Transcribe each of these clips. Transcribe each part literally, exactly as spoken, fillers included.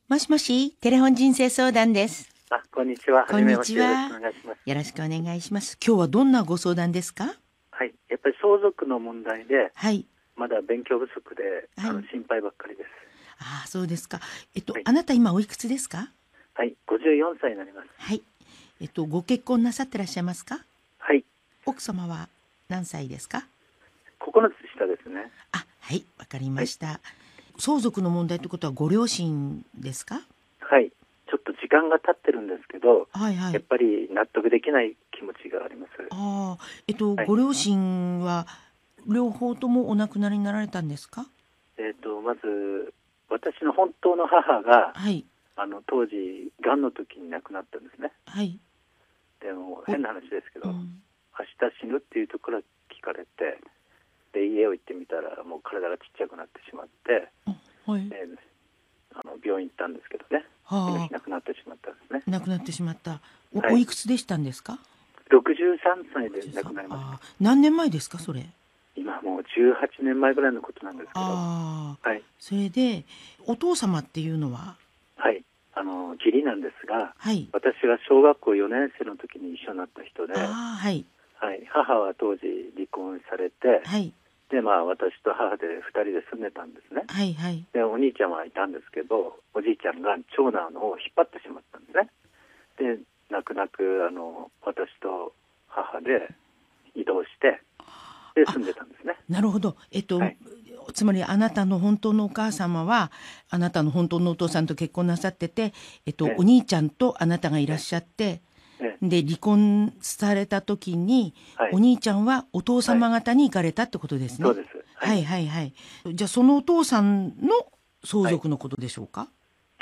もしもし、テレフォン人生相談です。 あ、こんにちは。 こんにちは。 よろしくお願いします。 よろしくお願いします。今日はどんなご相談ですか？ はい、やっぱり相続の問題で、 はい。 まだ勉強不足で、 はい、 あの心配ばっかりです。 ああ、そうですか。えっと、 はい、 あなた今おいくつですか？ はい、ごじゅうよんさいになります。 はい。えっと、ご結婚なさってらっしゃいますか？ はい。 奥様は何歳ですか？ ここのつ下ですね。 あ、はい、わかりました。はい、相続の問題ってことはご両親ですか？ はい。ちょっと時間が経ってるんですけど、 はいはい。 やっぱり納得できない気持ちがあります。 ああ、えっと、 はい、 ご両親は両方ともお亡くなりになられたんですか？ えっと、まず、私の本当の母が、 はい。 あの、当時、癌の時に亡くなったんですね。 はい。 でも、変な話ですけど、 うん、 明日死ぬっていうところから聞かれて、で家を行ってみたらもう体がちっちゃくなってしまって、 はい、 であの病院行ったんですけどね、 はあ、 その日亡くなってしまったんですね。 亡くなってしまった。お、 はい、 おいくつでしたんですか？ ろくじゅうさんさいで亡くなりました。 あ、何年前ですかそれ？ 今もうじゅうはちねんまえぐらいのことなんですけど。 あ、 はい、 それでお父様っていうのは？ はい、あの義理なんですが、 はい、 私が小学校よねん生の時に一緒になった人で、 あ、はい、 はい、母は当時離婚されて、 はい、 でまあ私と母でふたりで住んでたんですね。 はいはい。 でお兄ちゃんはいたんですけど、おじいちゃんが長男の方を引っ張ってしまったんですね。で泣く泣くあの私と母で移動してで住んでたんですね。 なるほど。えっと、はい、つまりあなたの本当のお母様はあなたの本当のお父さんと結婚なさってて、えっと、お兄ちゃんとあなたがいらっしゃって、で離婚された時に、はい、お兄ちゃんはお父様方に行かれたってことですね。 はい、そうです。 はい、はいはいはい。じゃあそのお父さんの相続のことでしょうか？はい、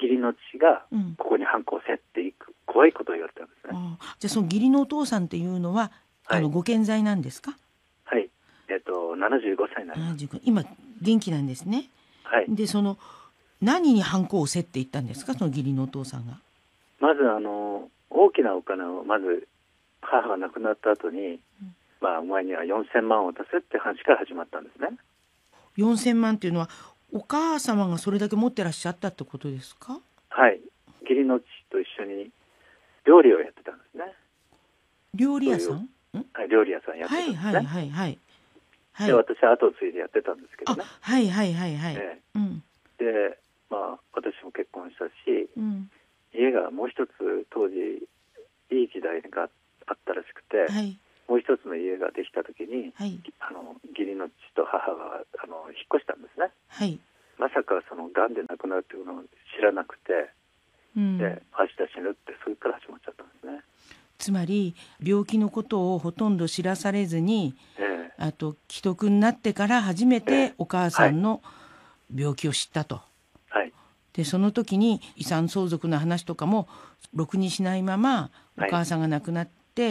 義理の父がここに反抗せっていく、うん、怖いことを言われたんですね。 あ、じゃあその義理のお父さんっていうのは、はい、あのご健在なんですか？ はい、えっとななじゅうごさいになります。 今元気なんですね。 はい。 でその何に反抗をせって言ったんですか、その義理のお父さんが？ まずあの大きなお金をまず母が亡くなった後に、うん、まあお前にはよんせんまんを渡せって話から始まったんですね。 よんせんまんっていうのはお母様がそれだけ持ってらっしゃったってことですか？ はい、義理の父と一緒に料理をやってたんですね。 料理屋さん？ はい、料理屋さんやってたんですね。 はいはいはいはい、はい、 で私は後を継いでやってたんですけどね。 はいはいはいはい、 えーうん、 でまあ私も結婚したし、うん、家がもう一つ当時いい時代があったらしくて、はい、もう一つの家ができた時に、はい、あの義理の父と母があの引っ越したんですね。はい、まさかその癌で亡くなるというのを知らなくて、うん、で明日死ぬってそれから始まっちゃったんですね。 つまり病気のことをほとんど知らされずに、えー、あと既得になってから初めてお母さんの病気を知ったと、はい、でその時に遺産相続の話とかもろくにしないままお母さんが亡くなって、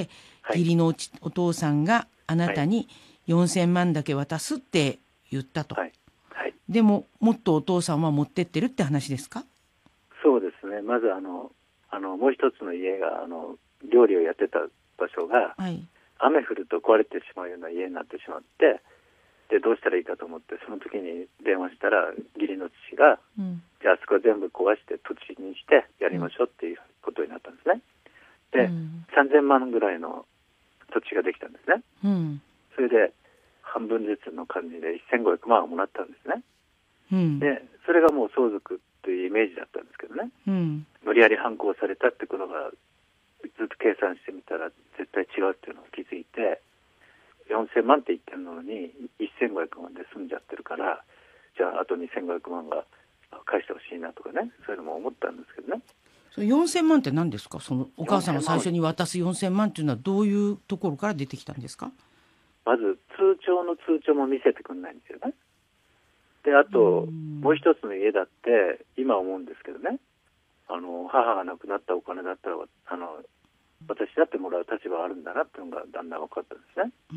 はい、義理の お, お父さんがあなたによんせんまんだけ渡すって言ったと、はいはい、でももっとお父さんは持ってってるって話ですか？ そうですね。まずあのあのもう一つの家があの料理をやってた場所が、はい、雨降ると壊れてしまうような家になってしまって、でどうしたらいいかと思って、その時に電話したら義理の父が、うん、じゃああそこ全部壊して土地にしてやりましょうっていうことになったんですね。で、うん、さんぜんまんぐらいの土地ができたんですね。うん、それで半分ずつの感じでせんごひゃくまんをもらったんですね。うん、でそれがもう相続というイメージだったんですけどね、うん、無理やり反抗されたってことがずっと計算してみたら絶対違うっていうのを気づいて、よんせんまんって言ってるのにせんごひゃくまんで済んじゃってるから、じゃああとにせんごひゃくまんが返してほしいなとかね、そういうのも思ったんですけどね。 それよんせんまんって何ですか？そのお母さんが最初に渡すよんせんまんっていうのはどういうところから出てきたんですか？ まず通帳の通帳も見せてくれないんですよね。であともう一つの家だって今思うんですけどね、あの母が亡くなったお金だったらあの私だってもらう立場があるんだなっていうのがだんだん分かったんですね。 うん、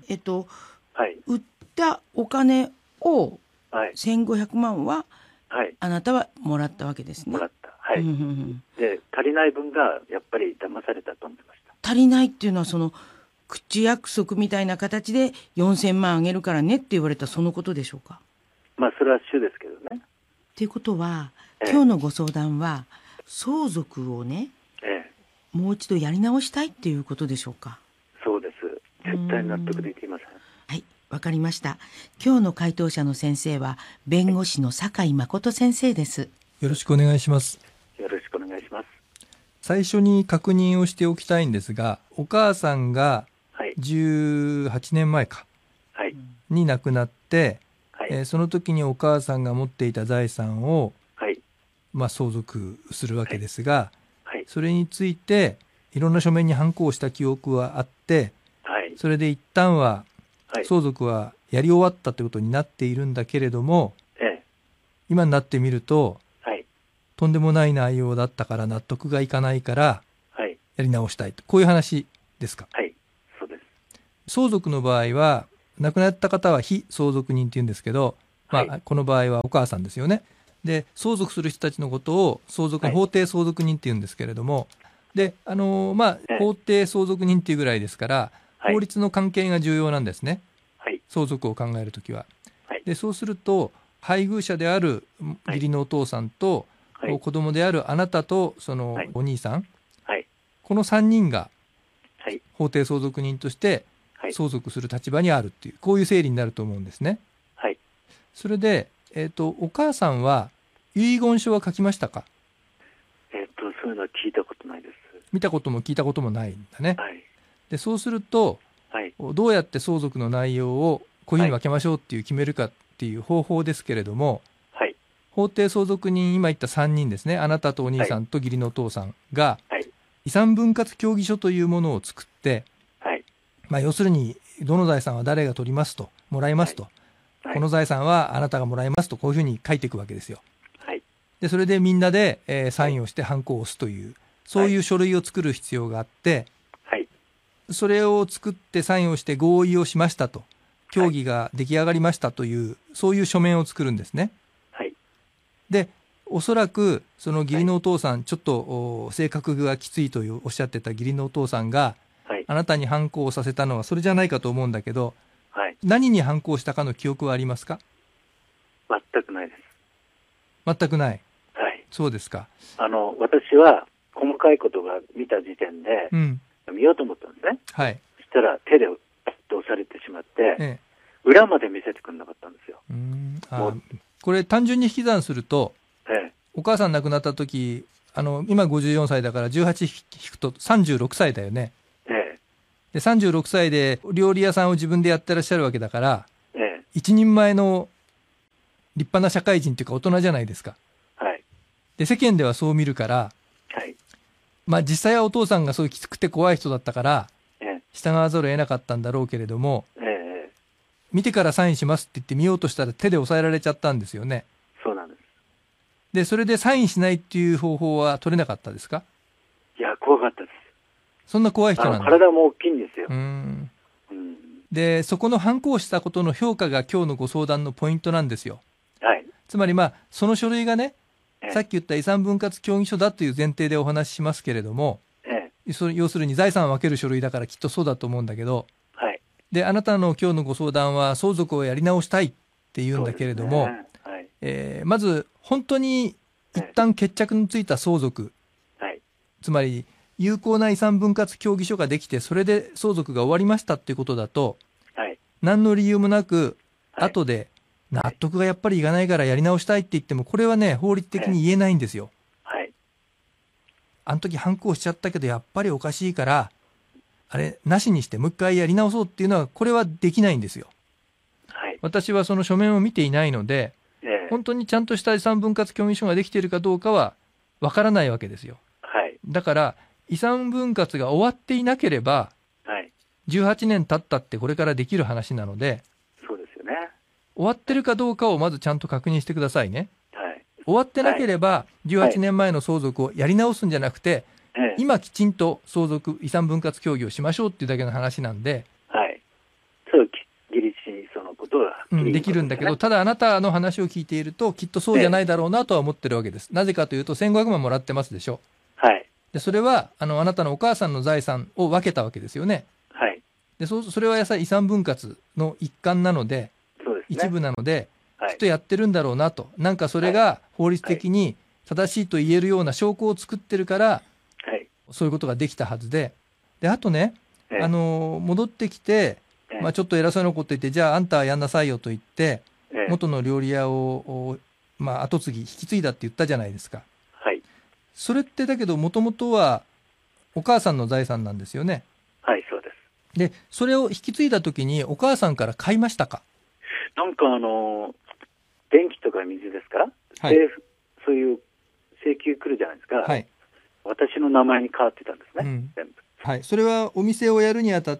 えっと、はい、売ったお金をせんごひゃくまんは、はい、あなたはもらったわけですね。 もらった、はい、うんうんうん、で足りない分がやっぱり騙されたと思いました。 足りないっていうのはその口約束みたいな形でよんせんまんあげるからねって言われたそのことでしょうか？ まあそれは主ですけどね。 っていうことはええ、今日のご相談は相続をね、ええ、もう一度やり直したいっていうことでしょうか。 そうです。絶対納得できません。 はい、わかりました。今日の回答者の先生は弁護士の酒井誠先生です。 よろしくお願いします。 よろしくお願いします。 最初に確認をしておきたいんですが、お母さんがじゅうはちねんまえか、はい、に亡くなって、はい、えー、その時にお母さんが持っていた財産を、はい、まあ、相続するわけですが、はいはい、それについていろんな書面に判子した記憶はあって、はい、それで一旦は相続はやり終わったということになっているんだけれども、はい、今になってみると、はい、とんでもない内容だったから納得がいかないからやり直したいと、こういう話ですか。 はい、そうです。 相続の場合は亡くなった方は非相続人っていうんですけど、まあはい、この場合はお母さんですよね。で、相続する人たちのことを相続、はい、法定相続人っていうんですけれども、で、あのー、まあ、法定相続人っていうぐらいですから、はい、法律の関係が重要なんですね。はい、相続を考えるときは。はい、で、そうすると配偶者である義理のお父さんと、はい、子供であるあなたとそのお兄さん、はい、このさんにんが法定相続人として相続する立場にあるっていう、こういう整理になると思うんですね。はい、それで、えーと、お母さんは遺言書は書きましたか？ えーと、そういうのは聞いたことないです。 見たことも聞いたこともないんだね。 はい、 で、そうすると、はい、どうやって相続の内容をこういうふうに分けましょうっていう決めるかっていう方法ですけれども、はい、法定相続人、今言ったさんにんですね、あなたとお兄さんと義理のお父さんが、はい、遺産分割協議書というものを作って、はい、まあ、要するにどの財産は誰が取りますと、もらいますと、はい、この財産はあなたがもらいますと、こういうふうに書いていくわけですよ。はい、でそれでみんなで、えー、サインをしてハンコを押すという、そういう書類を作る必要があって、はい、それを作ってサインをして合意をしましたと、協議が出来上がりましたという、はい、そういう書面を作るんですね。はい、でおそらくその義理のお父さん、はい、ちょっと性格がきついというおっしゃってた義理のお父さんが、はい、あなたにハンコをさせたのはそれじゃないかと思うんだけど、はい、何にハンコをしたかの記憶はありますか？ 全くないです。 全くない。 はい、 そうですか。 あの私は細かいことが見た時点で、うん、見ようと思ったんですね。はい、そしたら手でパッと押されてしまって、ええ、裏まで見せてくれなかったんですよ。 うーん、あ、これ単純に引き算すると、ええ、お母さん亡くなった時、あの今ごじゅうよんさいだからじゅうはち引くとさんじゅうろくさいだよね。ええ、でさんじゅうろくさいで料理屋さんを自分でやってらっしゃるわけだから、ええ、一人前の立派な社会人というか大人じゃないですか。はい、で世間ではそう見るから、はい、まあ実際はお父さんがそういうきつくて怖い人だったから、ええ、従わざるを得なかったんだろうけれども、ええ、見てからサインしますって言って見ようとしたら手で押さえられちゃったんですよね。 そうなんです。 でそれでサインしないっていう方法は取れなかったですか？ いや、怖かったです。 そんな怖い人なんだ。 体も大きいんですよ。 うーん、うん、でそこのハンコをしたことの評価が今日のご相談のポイントなんですよ。はい、つまりまあその書類がね、ええ、さっき言った遺産分割協議書だという前提でお話ししますけれども、ええ、そ要するに財産を分ける書類だからきっとそうだと思うんだけど、はい、であなたの今日のご相談は相続をやり直したいって言うんだけれども、ね、はい、えー、まず本当に一旦決着のついた相続、はい、つまり有効な遺産分割協議書ができてそれで相続が終わりましたっていうことだと、はい、何の理由もなく、はい、後で納得がやっぱりいかないからやり直したいって言ってもこれはね法律的に言えないんですよ。はい、あの時ハンコをしちゃったけどやっぱりおかしいからあれなしにしてもう一回やり直そうっていうのはこれはできないんですよ。はい、私はその書面を見ていないので、えー、本当にちゃんとした遺産分割協議書ができているかどうかはわからないわけですよ。はい、だから遺産分割が終わっていなければ、はい、じゅうはちねん経ったってこれからできる話なので、 そうですよね。 終わってるかどうかをまずちゃんと確認してくださいね。はい、終わってなければじゅうはちねんまえの相続をやり直すんじゃなくて、はい、今きちんと相続遺産分割協議をしましょうっていうだけの話なんで、はい、 そうギリシそのことは、 うん、できるんだけど、ただあなたの話を聞いているときっとそうじゃないだろうなとは思ってるわけです。なぜかというとせんごひゃくまんもらってますでしょ。はい、でそれはあのあなたのお母さんの財産を分けたわけですよね。はい、で そ, それはやさ遺産分割の一環なので、そうですね、一部なので、はい、きっとやってるんだろうなと。なんかそれが法律的に正しいと言えるような証拠を作ってるから、 はい、 そういうことができたはずで、であとね、ええ、あの戻ってきて、ええまあ、ちょっと偉そうなこと言って、じゃああんたはやんなさいよと言って、ええ、元の料理屋を、まあ、後継ぎ引き継いだって言ったじゃないですか。 はい、 それってだけどもともとはお母さんの財産なんですよね。 はい、そうです。 でそれを引き継いだ時にお母さんから買いましたか？ なんかあの電気とか水ですか、 はい、 そういう請求来るじゃないですか、 はい、 私の名前に変わってたんですね、うん、全部。 はい、それはお店をやるにあたって、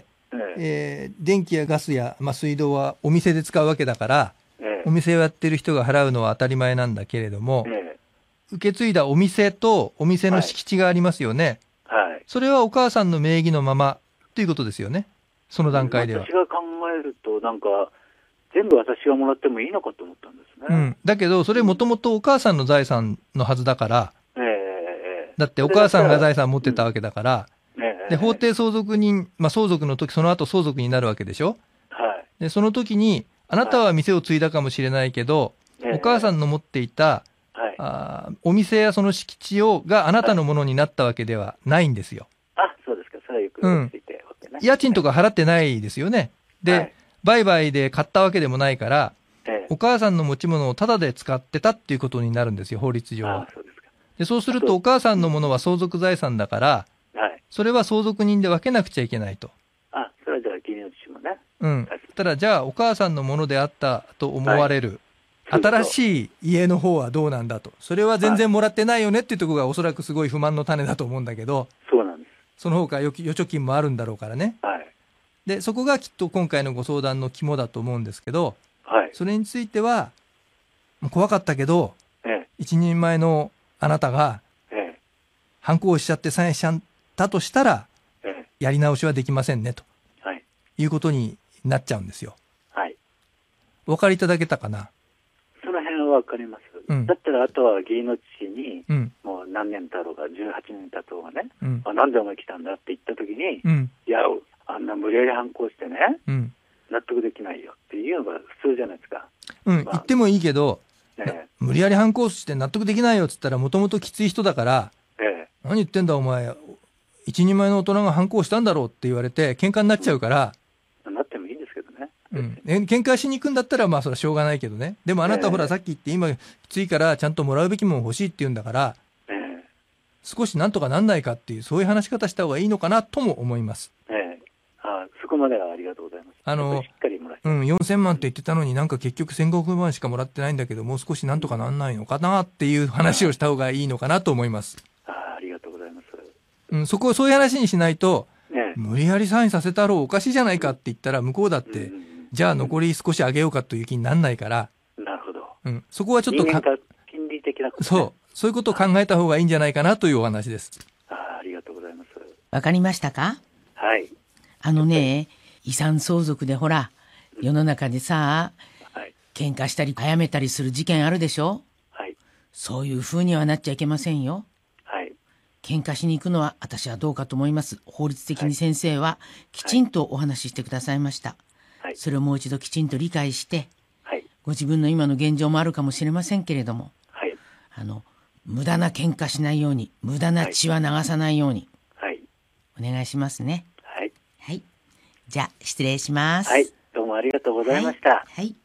えええー、電気やガスや、まあ、水道はお店で使うわけだから、ええ、お店をやってる人が払うのは当たり前なんだけれども、ええ、受け継いだお店とお店の敷地がありますよね、はいはい、それはお母さんの名義のままということですよね、その段階では。 私が考えるとなんか全部私がもらってもいいのかと思ったんですね、 うん、だけどそれもともとお母さんの財産のはずだから、ええ、だってお母さんが財産持ってたわけだから、うん、ええ、で法定相続人、まあ、相続の時その後相続になるわけでしょ、はい、でその時にあなたは店を継いだかもしれないけど、はい、お母さんの持っていた、はい、あお店やその敷地をがあなたのものになったわけではないんですよ。 はい、あ、そうですか。それはよくうん、家賃とか払ってないですよね。で、はい、売買で買ったわけでもないから、ええ、お母さんの持ち物をタダで使ってたっていうことになるんですよ、法律上は。あ、そうですか。でそうするとお母さんのものは相続財産だから、はい、それは相続人で分けなくちゃいけないと。 あ、それはじゃあ義理の父もね。 うん。ただじゃあお母さんのものであったと思われる、はい、新しい家の方はどうなんだと。それは全然もらってないよねっていうところがおそらくすごい不満の種だと思うんだけど。 そうなんです。 その他預貯金もあるんだろうからね。はい。でそこがきっと今回のご相談の肝だと思うんですけど、はい、それについては怖かったけど、ええ、一人前のあなたが、ええ、反抗をしちゃってサインしちゃったとしたら、ええ、やり直しはできませんねと、はい、いうことになっちゃうんですよ。はい、お分かりいただけたかな。 その辺は分かります、うん、だったらあとは義理の父に、うん、もう何年だろうがじゅうはちねん経とうがね、うん、あなんでお前来たんだって言った時に、うん、いやあんな無理やり反抗してね、うん、納得できないよっていうのが普通じゃないですか。 うん、まあ、言ってもいいけど、ね、無理やり反抗して納得できないよっつったらもともときつい人だから、ええ、何言ってんだお前一人前の大人が反抗したんだろうって言われて喧嘩になっちゃうから、 うん、なってもいいんですけどね、 うん、喧嘩しに行くんだったらまあそれはしょうがないけどね。でもあなたほらさっき言って今きついからちゃんともらうべきもん欲しいって言うんだから、ええ、少しなんとかなんないかっていうそういう話し方した方がいいのかなとも思います。ええ、 あそこまではありがとうございます。 あのしっかりもらって、うん、よんせんまんって言ってたのになんか結局せんごひゃくまんしかもらってないんだけどもう少しなんとかなんないのかなっていう話をした方がいいのかなと思います。 あありがとうございます、 うん、そこをそういう話にしないと、ね、無理やりサインさせたろうおかしいじゃないかって言ったら向こうだって、うん、じゃあ残り少しあげようかという気にならないから、 なるほど、 うん、そこはちょっとか金利的なこと、ね、 そうそういうことを考えた方がいいんじゃないかなというお話です。 ああ、ありがとうございます。 わかりましたか？ はい。 あのね、遺産相続でほら世の中でさ、はい、喧嘩したり早めたりする事件あるでしょ、はい、そういう風にはなっちゃいけませんよ、はい、喧嘩しに行くのは私はどうかと思います。法律的に先生はきちんとお話ししてくださいました、はい、それをもう一度きちんと理解して、はい、ご自分の今の現状もあるかもしれませんけれども、はい、あの無駄な喧嘩しないように無駄な血は流さないように、はい、お願いしますね。はい、はい、じゃあ失礼します。 はい、どうもありがとうございました。 はい、はい。